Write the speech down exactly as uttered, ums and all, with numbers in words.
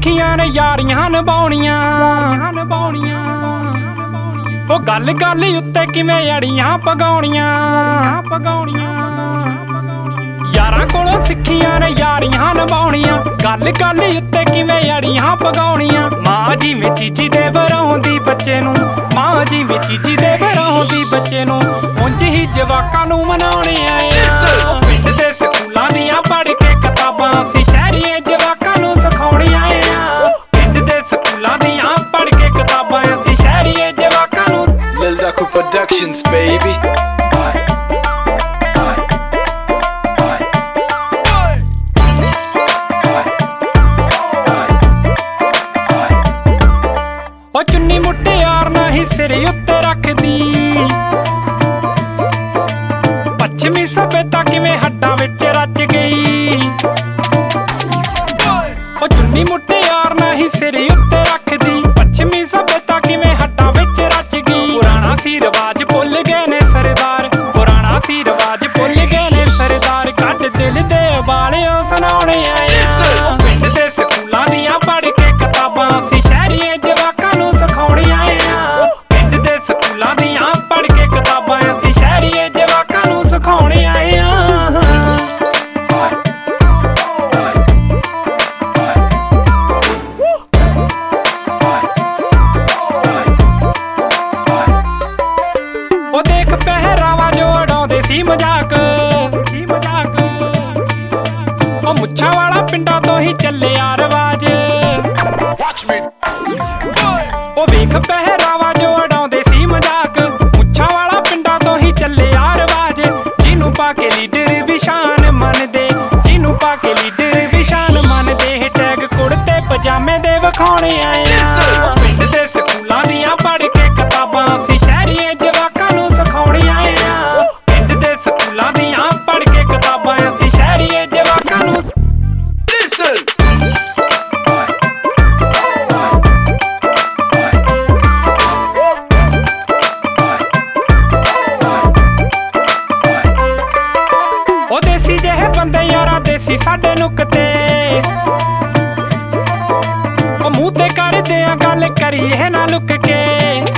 ਸਿੱਖੀਆਂ ਨੇ ਯਾਰੀਆਂ ਨਿਭਾਉਣੀਆਂ। ਉਹ ਗੱਲ ਗੱਲ ਉੱਤੇ ਕਿਵੇਂ ਅੜੀਆਂ ਪਗਾਉਣੀਆਂ। ਯਾਰਾਂ ਕੋਲੋਂ ਸਿੱਖੀਆਂ ਨੇ ਯਾਰੀਆਂ ਨਿਭਾਉਣੀਆਂ। ਗੱਲ ਗੱਲ ਉੱਤੇ ਕਿਵੇਂ ਅੜੀਆਂ ਪਗਾਉਣੀਆਂ। ਮਾਂ ਜਿਵੇਂ ਚੀਚੀ ਦੇ ਵਰਾਉਂਦੀ ਬੱਚੇ ਨੂੰ, ਮਾਂ ਜਿਵੇਂ ਚੀਚੀ ਦੇ ਵਰਾਉਂਦੀ ਬੱਚੇ ਨੂੰ, ਉਂਝ ਹੀ ਜਵਾਕਾਂ ਨੂੰ ਮਨਾਉਣੇ ਆਏ। ਪਿੰਡ ਦੇ ਸਕੂਲਾਂ ਦੀਆਂ ਪੜ੍ਹ ਕੇ ਕਿਤਾਬਾਂ ਅਸੀਂ ਸ਼ਹਿਰੀਏ ਜਵਾਕਾਂ ਨੂੰ ਸਿਖਾਉਣੇ ਆਏ ਆ। ਪਿੰਡ ਦੇ ਸਕੂਲਾਂ ਦੀਆਂ ਪੜ੍ਹ ਕੇ ਕਿਤਾਬਾਂ ਅਸੀਂ ਸ਼ਹਿਰੀਏ ਜਵਾਕਾਂ ਨੂੰ। Lil Daku Productions, baby. ਉਹ ਚੁੰਨੀ ਮੁਟਿਆਰ ਨਹੀਂ ਸਿਰ ਉੱਤੇ ਰੱਖਦੀ, ਪੱਛਮੀ ਸਭਿਅਤਾ ਕਿਵੇਂ ਹੱਡਾਂ ਵਿੱਚ ਰਚ ਗਈ। ਉਹ ਚੁੰਨੀ ਮੁਟਿਆਰ ਨਹੀਂ ਸਿਰ ਉੱਤੇ ਰੱਖਦੀ, ਪੱਛਮੀ ਸਭਿਅਤਾ ਕਿਵੇਂ ਹੱਡਾਂ ਵਿੱਚ ਰਚ ਗਈ। ਪੁਰਾਣਾ ਸੀ ਰਿਵਾਜ ਭੁੱਲ ਗਏ ਨੇ ਸਰਦਾਰ, ਪੁਰਾਣਾ ਸੀ ਰਿਵਾਜ ਭੁੱਲ ਗਏ ਨੇ ਸਰਦਾਰ। ਕੱਢ ਦਿਲ ਦੇ ਉਬਾਲਿਓ ਸੁਣਾਉਣੇ ਆਏ। ਪਿੰਡ ਦੇ ਸਕੂਲਾਂ ਦੀਆਂ ਪੜ੍ਹ ਕੇ ਕਿਤਾਬਾਂ ਅਸੀਂ ਸ਼ਹਿਰੀਏ ਜਵਾਕਾਂ ਨੂੰ ਸਿਖਾਉਣੇ ਆਏ ਆ। ਪਿੰਡ ਦੇ ਸਕੂਲਾਂ ਦੀਆਂ ਪੜ੍ਹ ਕੇ ਕਿਤਾਬਾਂ ਅਸੀਂ ਸ਼ਹਿਰੀਏ ਜਵਾਕਾਂ ਨੂੰ ਸਿਖਾਉਣੇ ਆਏ ਆ। ਉਹ ਦੇਖ ਪਹਿਰਾਵਾ ਜੋ ਉਡਾਉਂਦੇ ਸੀ ਮਜ਼ਾਕ, ਉਹ ਮੁੱਛਾਂ ਵਾਲਾ ਪਿੰਡਾਂ ਤੋਂ ਹੀ ਚੱਲਿਆ ਰਿਵਾਜ। ਉਹ ਵੇਖ ਪਹਿਰਾਵਾ ਜੋ ਉਡਾਉਂਦੇ ਸੀ ਮਜ਼ਾਕ, ਮੁੱਛਾਂ ਵਾਲਾ ਪਿੰਡਾਂ ਤੋਂ ਹੀ ਚੱਲਿਆ ਰਿਵਾਜ। ਜਿਹਨੂੰ ਪਾ ਕੇ ਲੀਡਰ ਵੀ ਸ਼ਾਨ ਮੰਨਦੇ, ਜਿਹਨੂੰ ਪਾ ਕੇ ਲੀਡਰ ਵੀ ਸ਼ਾਨ ਮੰਨਦੇ। ਟੈਗ ਕੁੜਤੇ ਪਜਾਮੇ ਦੇ ਵਿਖਾਉਣੇ ਆਏ ਆ। ਪਿੰਡ ਦੇ ਸਕੂਲਾਂ ਦੀਆਂ ਪੜ੍ਹ ਕੇ ਕਿਤਾਬਾਂ ਅਸੀਂ ਸ਼ਹਿਰੀਏ ਜਵਾਕਾਂ ਨੂੰ ਸਿਖਾਉਣੇ ਆਏ ਆ। ਪਿੰਡ ਦੇ ਸਕੂਲਾਂ ਦੀਆਂ ਪੜ੍ਹ ਕੇ ਕਿਤਾਬਾਂ ਅਸੀਂ ਸ਼ਹਿਰੀਏ ਜਵਾਕਾਂ ਨੂੰ। Listen. ਉਹ ਦੇਸੀ ਜਿਹੇ ਬੰਦੇ ਯਾਰਾ ਦੇਸੀ ਸਾਡੇ ਨੁਕਤੇ, ਉਹ ਮੂੰਹ ਤੇ ਕਰਦੇ ਆ ਗੱਲ ਕਰੀਏ ਨਾ ਲੁੱਕ ਕੇ।